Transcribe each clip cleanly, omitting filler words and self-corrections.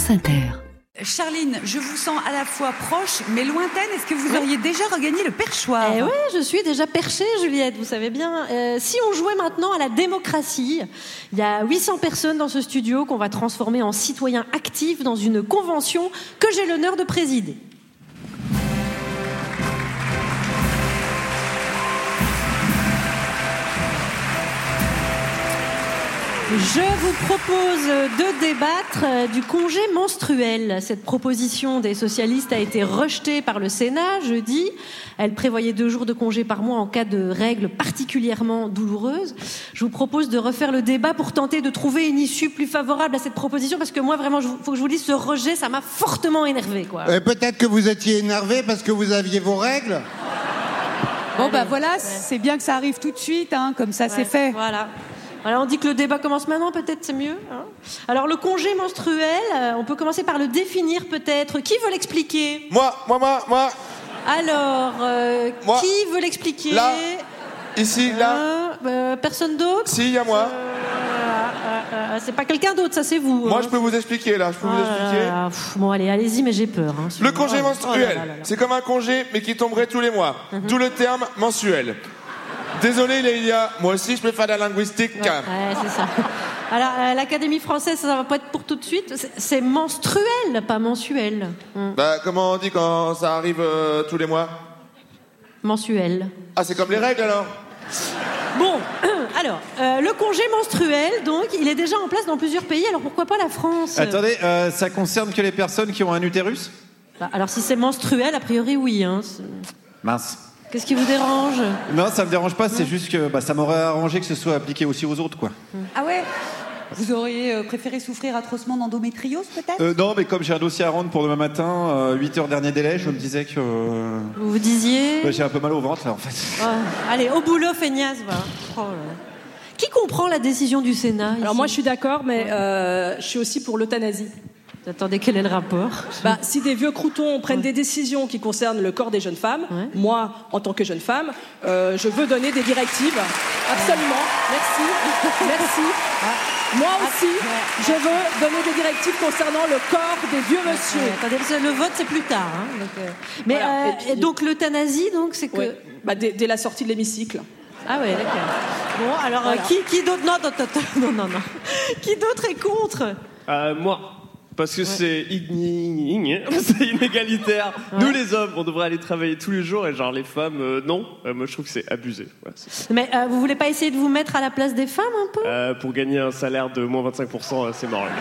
France Inter. Charline, je vous sens à la fois proche mais lointaine. Est-ce que vous auriez déjà regagné le perchoir ? Oui, je suis déjà perchée, Juliette, vous savez bien. Si on jouait maintenant à la démocratie, il y a 800 personnes dans ce studio qu'on va transformer en citoyens actifs dans une convention que j'ai l'honneur de présider. Je vous propose de débattre du congé menstruel. Cette proposition des socialistes a été rejetée par le Sénat jeudi. Elle prévoyait 2 jours de congé par mois en cas de règles particulièrement douloureuses. Je vous propose de refaire le débat pour tenter de trouver une issue plus favorable à cette proposition, parce que moi, vraiment, faut que je vous dise, ce rejet, ça m'a fortement énervé, quoi. Peut-être que vous étiez énervé parce que vous aviez vos règles. Bon, bah voilà, c'est bien que ça arrive tout de suite, hein, comme ça c'est fait. Voilà. Alors on dit que le débat commence maintenant, peut-être c'est mieux. Hein. Alors le congé menstruel, on peut commencer par le définir peut-être. Qui veut l'expliquer ? Moi. Alors, Moi. qui veut l'expliquer ? Là. Ici, là. Personne d'autre ? Si, il y a moi. C'est pas quelqu'un d'autre, ça c'est vous. Moi, hein. je peux vous expliquer, là. Bon, allez-y, mais j'ai peur. Hein, Le congé menstruel, c'est comme un congé, mais qui tomberait tous les mois. D'où le terme mensuel. Désolé, Lélia, moi aussi, je peux faire de la linguistique. Ouais, c'est ça. Alors, l'Académie française, ça va pas être pour tout de suite. C'est menstruel, pas mensuel. Bah, comment on dit quand ça arrive tous les mois ? Mensuel. Ah, c'est comme les règles, alors ? Bon, alors, le congé menstruel, donc, il est déjà en place dans plusieurs pays, alors pourquoi pas la France ? Attendez, ça concerne que les personnes qui ont un utérus ? Alors, si c'est menstruel, a priori, oui. Hein. Mince. Qu'est-ce qui vous dérange ? Non, ça me dérange pas, c'est juste que ça m'aurait arrangé que ce soit appliqué aussi aux autres, quoi. Ah ouais ? Vous auriez préféré souffrir atrocement d'endométriose, peut-être ? Non, mais comme j'ai un dossier à rendre pour demain matin, 8 heures dernier délai, je me disais que... Vous disiez ? J'ai un peu mal au ventre, là, en fait. Allez, au boulot, feignasse, va. Oh là là. Qui comprend la décision du Sénat ici ? Alors moi, je suis d'accord, mais je suis aussi pour l'euthanasie. Attendez, quel est le rapport ? Si des vieux croutons prennent des décisions qui concernent le corps des jeunes femmes, moi, en tant que jeune femme, je veux donner des directives. Absolument. Merci. Moi aussi, je veux donner des directives concernant le corps des vieux monsieur. Attendez, parce que le vote, c'est plus tard. Hein, donc, mais voilà. et donc, l'euthanasie, donc, c'est que... Dès la sortie de l'hémicycle. Ah ouais, d'accord. Bon, alors, voilà. Qui d'autre... Non. Qui d'autre est contre ? Moi. Parce que c'est inégalitaire. Ouais. Nous, les hommes, on devrait aller travailler tous les jours et genre les femmes, non. Moi, je trouve que c'est abusé. Ouais, Mais vous voulez pas essayer de vous mettre à la place des femmes un peu ? pour gagner un salaire de moins 25%, c'est mort, les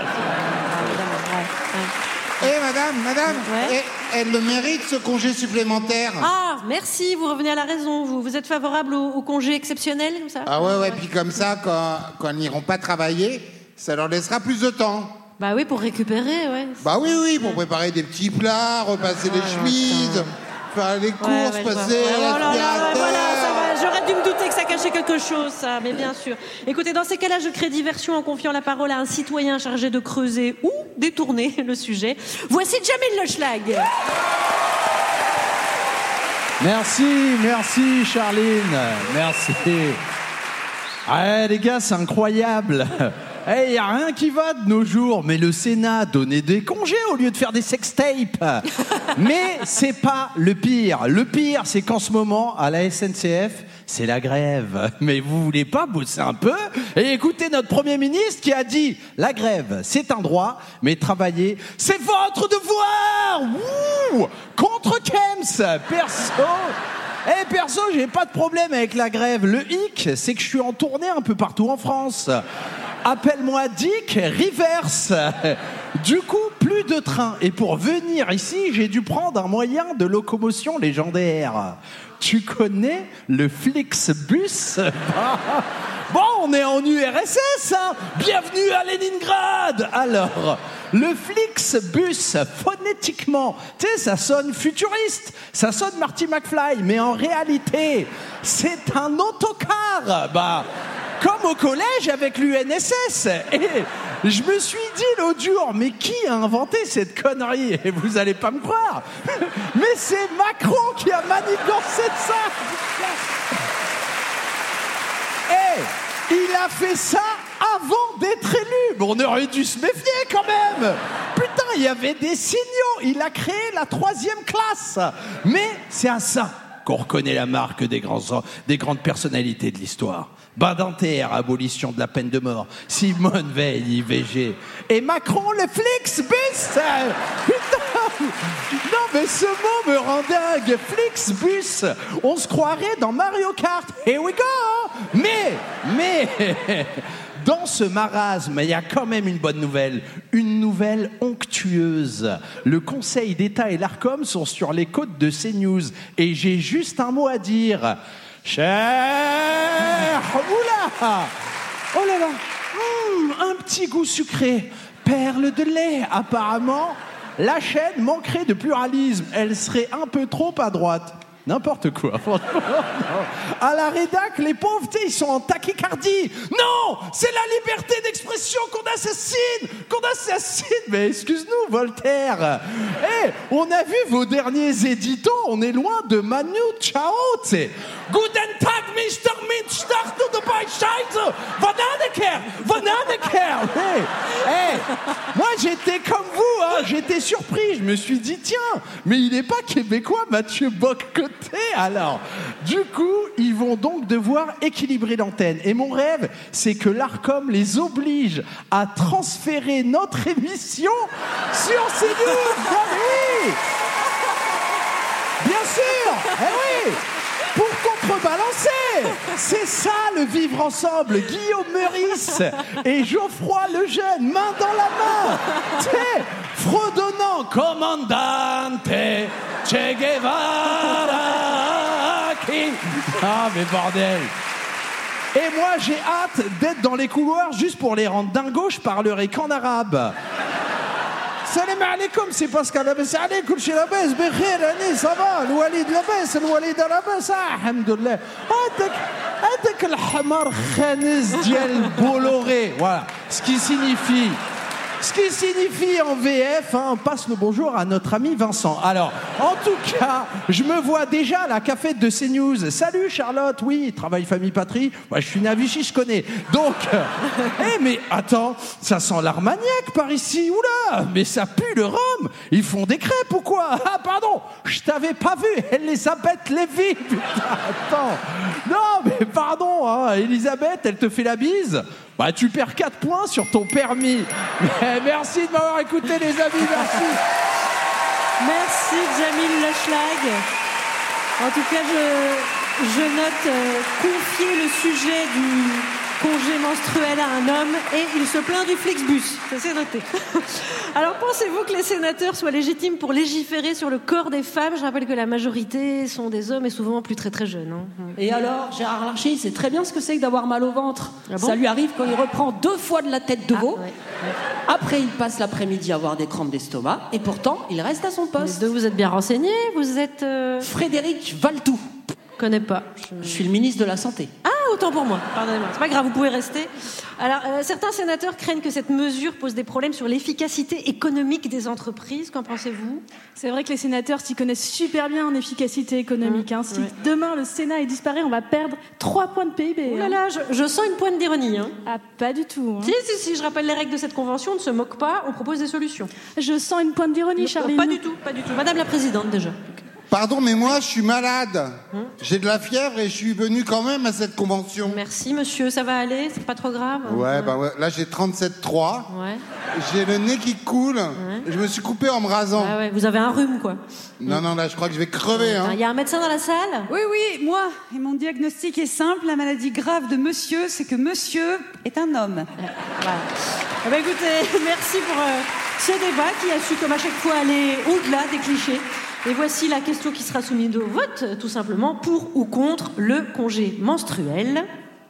gars. Madame, elle le mérite, ce congé supplémentaire. Ah, merci, vous revenez à la raison. Vous êtes favorable au congé exceptionnel, comme ça ? Ah ouais, puis comme ça, quand ils n'iront pas travailler, ça leur laissera plus de temps. Bah oui, pour récupérer, ouais. Bah oui, pour préparer des petits plats, repasser les chemises, faire les courses, passer l'aspirateur. Voilà, ça va. J'aurais dû me douter que ça cachait quelque chose, ça, mais bien sûr. Écoutez, dans ces cas-là, je crée diversion en confiant la parole à un citoyen chargé de creuser ou détourner le sujet. Voici Jamil Le Schlag. Merci Charline, merci. Ah les gars, c'est incroyable. Il n'y a rien qui va de nos jours, mais le Sénat donnait des congés au lieu de faire des sextapes. Mais c'est pas le pire. Le pire, c'est qu'en ce moment, à la SNCF, c'est la grève. Mais vous voulez pas bosser un peu ? Et écoutez notre Premier ministre qui a dit « La grève, c'est un droit, mais travailler, c'est votre devoir !» Ouh ! Contre Kems, perso, j'ai pas de problème avec la grève. Le hic, c'est que je suis en tournée un peu partout en France. Appelle-moi Dick Rivers. Du coup, plus de train. Et pour venir ici, j'ai dû prendre un moyen de locomotion légendaire. Tu connais le Flixbus ? Bon, on est en URSS, hein ? Bienvenue à Leningrad. Alors, le Flixbus, phonétiquement, tu sais, ça sonne futuriste, ça sonne Marty McFly, mais en réalité, c'est un autocar. Comme au collège avec l'UNSS. Et je me suis dit l'autre jour, mais qui a inventé cette connerie ? Et vous allez pas me croire, mais c'est Macron qui a manigancé ça. Et il a fait ça avant d'être élu. Bon, on aurait dû se méfier quand même. Putain, il y avait des signaux. Il a créé la 3e classe. Mais c'est à ça qu'on reconnaît la marque des grandes personnalités de l'histoire. Badinter, abolition de la peine de mort. Simone Veil, IVG. Et Macron, le Flixbus. Putain. Non, mais ce mot me rend dingue. Flixbus. On se croirait dans Mario Kart. Here we go. Mais... Dans ce marasme, il y a quand même une bonne nouvelle. Une nouvelle onctueuse. Le Conseil d'État et l'Arcom sont sur les côtes de CNews. Et j'ai juste un mot à dire. Cher... Oula! Oh là là! Un petit goût sucré. Perle de lait, apparemment. La chaîne manquerait de pluralisme. Elle serait un peu trop à droite. N'importe quoi. À la rédac, les pauvres, ils sont en tachycardie. Non, c'est la liberté d'expression qu'on assassine. Mais excuse-nous, Voltaire. On a vu vos derniers éditos. On est loin de Manu Chao. Guten Tag, Mr. Minch, du Beischeise. Vananeker. Moi, j'étais comme vous. Hein. J'étais surpris. Je me suis dit, tiens, mais il n'est pas québécois, Mathieu Bock-Côté. Alors, du coup, ils vont donc devoir équilibrer l'antenne. Et mon rêve, c'est que l'Arcom les oblige à transférer notre émission sur CNews. Oui. Bien sûr. Oui. Pour contrebalancer. C'est ça le vivre ensemble. Guillaume Meurice et Geoffroy Lejeune, main dans la main. Fredonnant Commandante Che Guevara. Ah mais bordel. Et moi j'ai hâte d'être dans les couloirs juste pour les rendre dingos. Je parlerai qu'en arabe. Salam alaikum, c'est Pascal Labès. Alaikum, je suis Labès. Bechir, Annie, ça va. Le Walid Labès, le Walid Labès. Alhamdoulilah. Adak al-Hamar Khanis Diel Bolloré. Voilà. Ce qui signifie en VF, on passe le bonjour à notre ami Vincent. Alors, en tout cas, je me vois déjà à la cafette de CNews. Salut Charlotte, oui, travail, famille, patrie. Moi, je suis né à Vichy, je connais. Donc, mais attends, ça sent l'armagnac par ici. Oula, mais ça pue le rhum. Ils font des crêpes ou quoi? Ah, pardon, je t'avais pas vu, Elisabeth Lévy. Putain, attends. Non, mais pardon, hein, Elisabeth, elle te fait la bise. Bah, tu perds 4 points sur ton permis. Mais merci de m'avoir écouté, les amis, merci. Merci, Jamil Lachlag. En tout cas, je note confier le sujet du congé menstruel à un homme et il se plaint du Flixbus. Ça c'est noté. Alors, pensez-vous que les sénateurs soient légitimes pour légiférer sur le corps des femmes? Je rappelle que la majorité sont des hommes et souvent plus très très jeunes. Hein. Et alors, Gérard Larcher, il sait très bien ce que c'est que d'avoir mal au ventre. Ah bon? Ça lui arrive quand il reprend 2 fois de la tête de veau. Ouais. Après, il passe l'après-midi à avoir des crampes d'estomac. Et pourtant, il reste à son poste. Les deux, vous êtes bien renseignés. Vous êtes... Frédéric Valtou. Je connais pas. Je suis le ministre de la Santé. Ah, autant pour moi. Pardonnez-moi. C'est pas grave, vous pouvez rester. Alors, certains sénateurs craignent que cette mesure pose des problèmes sur l'efficacité économique des entreprises. Qu'en pensez-vous? C'est vrai que les sénateurs s'y connaissent super bien en efficacité économique. Si demain le Sénat disparaît, on va perdre 3 points de PIB. Oh là là, je sens une pointe d'ironie. Hein. Ah, pas du tout. Si, je rappelle les règles de cette convention, on ne se moque pas, on propose des solutions. Je sens une pointe d'ironie, Charline. Pas du tout. Madame la Présidente, déjà. Pardon, mais moi, je suis malade. J'ai de la fièvre et je suis venu quand même à cette convention. Merci, monsieur. Ça va aller? C'est pas trop grave? Ouais. Là, j'ai 37,3. Ouais. J'ai le nez qui coule. Ouais. Je me suis coupé en me rasant. Ah ouais, vous avez un rhume, quoi. Non, là, je crois que je vais crever. Il y a un médecin dans la salle? Oui, moi. Et mon diagnostic est simple. La maladie grave de monsieur, c'est que monsieur est un homme. Voilà. Écoutez, merci pour ce débat qui a su, comme à chaque fois, aller au-delà des clichés. Et voici la question qui sera soumise au vote, tout simplement, pour ou contre le congé menstruel.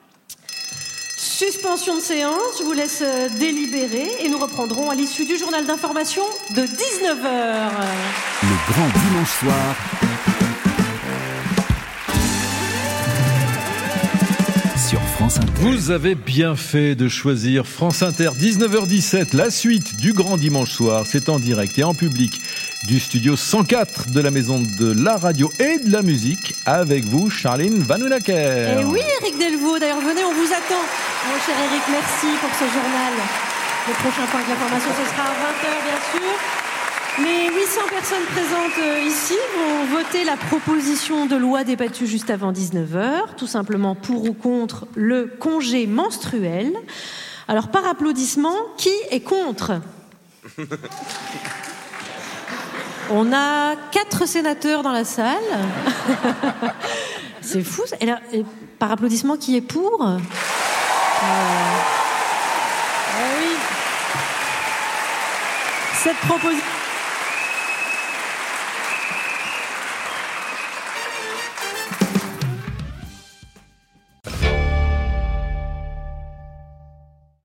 Suspension de séance, je vous laisse délibérer et nous reprendrons à l'issue du journal d'information de 19h. Le grand dimanche soir. Sur France Inter. Vous avez bien fait de choisir France Inter, 19h17, la suite du grand dimanche soir. C'est en direct et en public du studio 104 de la maison de la radio et de la musique avec vous, Charline Vanhoenacker. Et oui, Eric Delvaux, d'ailleurs venez, on vous attend. Mon cher Eric, merci pour ce journal. Le prochain point de l'information, ce sera à 20h, bien sûr. Les 800 personnes présentes ici vont voter la proposition de loi débattue juste avant 19h, tout simplement pour ou contre le congé menstruel. Alors, par applaudissement, qui est contre ? On a 4 sénateurs dans la salle. C'est fou. Et là, par applaudissement, qui est pour ? Oui. Cette proposition...